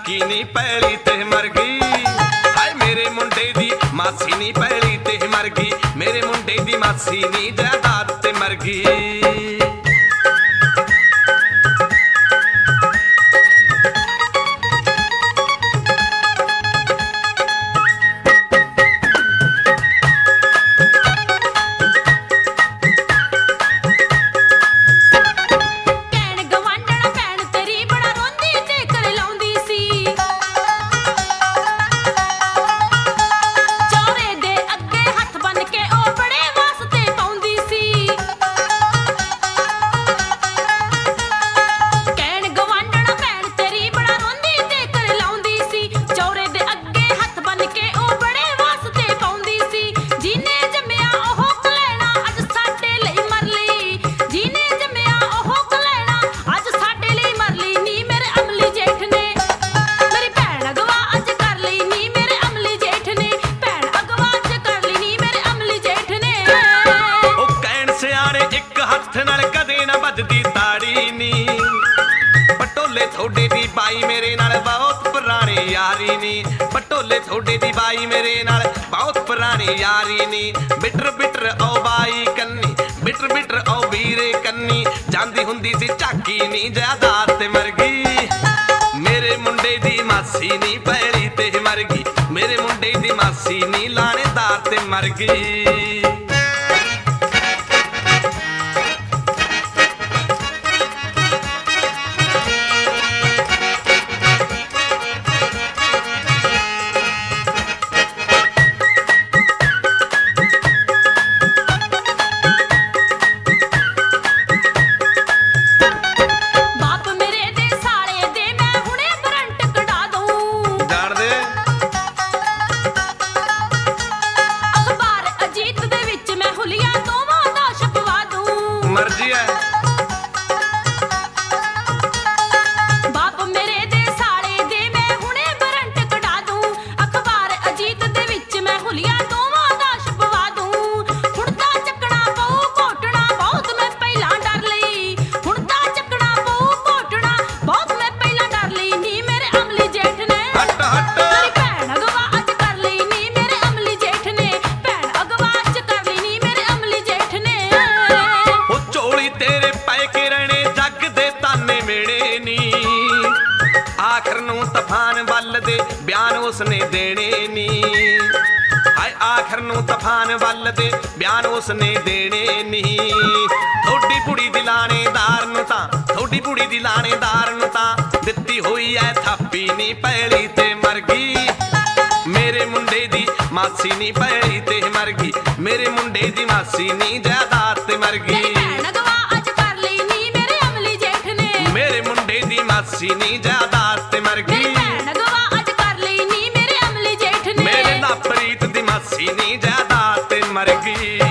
झाकी नी पैली ते मर गई। हाय मेरे मुंडे दी मासी नी पैली ते मर गई, मेरे मुंडे दी मासी नी जायदाद ते मर गई। थोड़े दी बाई मेरे नाल बहुत पुरानी यारी नी, पटोले थोड़े दी बाई मेरे नाल बहुत पुरानी यारी नी। बिटर बिटर ओ बाई कन्नी, बिटर बिटर ओ वीरे कन्नी, जांदी हुंदी सी झाकी नी जायदाद ते मर गई। मेरे मुंडे दी मासी नी पैली ते मर गई, मेरे मुंडे दी मासी नी लाणेदार ते मर गई। मर्जी है बाप मेरे दे साले दे मैं हुणे बरंट कढा दूं, अखबार अजीत दे विच मैं हुलिया दोवां दा छपवा दूं। हुण तां चकना पऊ घोटना बहुत मैं पहला डर लई, हुण तां चकना पऊ घोटना बहुत मैं पहला डर लई नी मेरे अमली जेठ ने। हट हट तेरी भैन अगवा अज कर लई नी मेरे अमली जेठ ने, भैन अगवा अज कर लई नी मेरे अमली जेठ ने। ओ चोली तेरे पै के रहने जग दे ताने मेड़े नी, आखर नूं तूफान वल दे बयान उसने देने नी। हाय आखर नूं तूफान वल दे बयान उसने देने नी। थोड़ी बुड़ी दी लाणेदार नूं तां, थोड़ी बुड़ी दी लाणेदार नूं तां दित्ती होई ऐ थापी नी पैली ते मर गई। मेरे मुंडे दी मासी नी पैली ते मर गई, मेरे मुंडे दी मासी नी जायदाद ते मर गई। मेरे मुंडे दी मासी नी जायदाद ते मर गई, मेरे लापरीत दी मासी नी जायदाद ते मर गई।